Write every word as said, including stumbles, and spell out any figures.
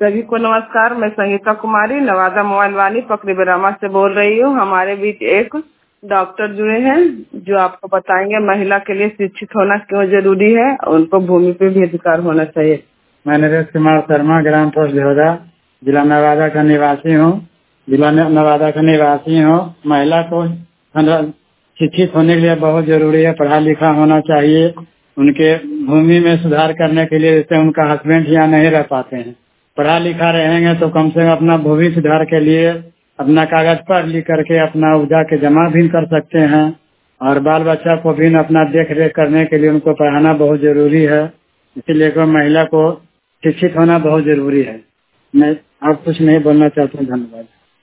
सभी को नमस्कार। मैं संगीता कुमारी नवादा मोबाइल वाली पकड़ी बरामा से बोल रही हूँ। हमारे बीच एक डॉक्टर जुड़े हैं जो आपको बताएंगे महिला के लिए शिक्षित होना क्यों जरूरी है और उनको भूमि पे भी अधिकार होना चाहिए। मैं नरेश कुमार शर्मा, ग्राम पोस्ट झोदा, जिला नवादा का निवासी हूँ। जिला नवादा का निवासी हूँ। महिला को शिक्षित होने के लिए बहुत जरूरी है, पढ़ा लिखा होना चाहिए। उनके भूमि में सुधार करने के लिए, जैसे उनका हस्बैंड यहाँ नहीं रह पाते हैं, पढ़ा लिखा रहेंगे तो कम से कम अपना भूमि सुधार के लिए अपना कागज पढ़ लिख करके अपना उपजा के जमा भी कर सकते हैं। और बाल बच्चा को भी अपना देख रेख करने के लिए उनको पढ़ाना बहुत जरूरी है। इसीलिए को महिला को शिक्षित होना बहुत जरूरी है। मैं अब कुछ नहीं बोलना चाहता हूँ। धन्यवाद।